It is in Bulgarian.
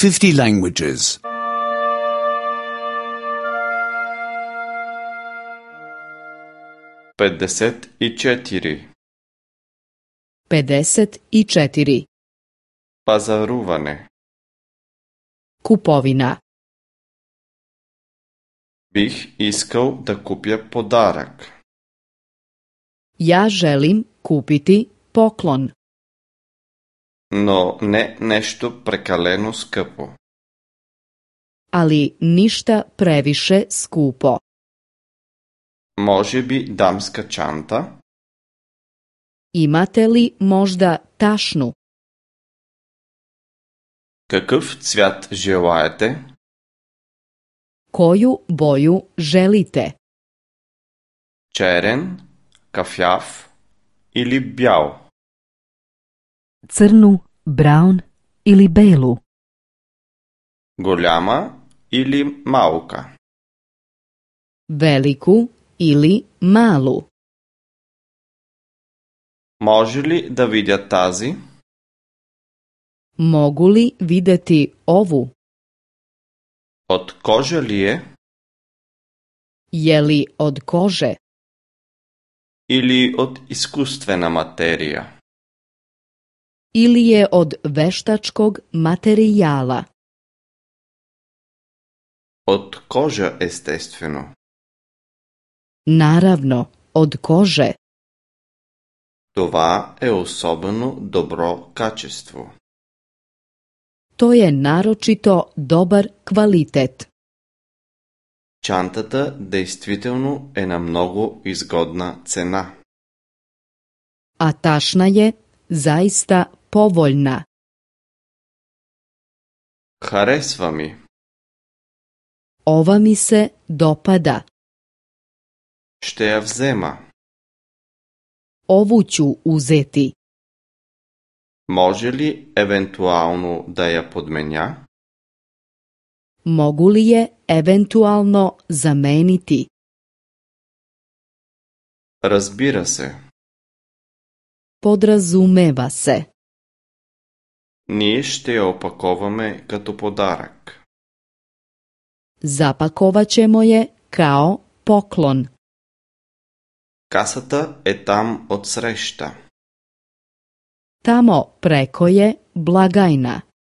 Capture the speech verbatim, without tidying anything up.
fifty languages. петдесет и четири. pedeset i četiri. Пазаруване. Kupovina. Бих искал да купя подарък. Ja želim kupiti poklon. Но не нещо прекалено скъпо. Ali ništa previše skupo. Може би дамска чанта? Imate li možda tašnu? Какъв цвят желаете? Koju boju želite? Черен, кафяв или бял? Crnu, braun ili belu? Голяма или малка? Veliku ili malu? Може ли да видя тази? Mogu li videti ovu? От кожа ли е? Je li od kože? Или от изкуствена материя? Ili je od veštačkog materijala? От кожа, естествено. Naravno, od kože. Това е особено добро качество. To je naročito dobar kvalitet. Чантата действително е на много изгодна цена. A tašna je zaista povoljna. Харесва ми. Ova mi se dopada. Ще я взема. Ovu ću uzeti. Може ли евентуално да я подменя? Mogu li je eventualno zameniti? Разбира се. Podrazumeva se. Ние ще я опаковаме като подарък. Zapakovat ćemo je kao poklon. Касата е там отсреща. Tamo preko je blagajna.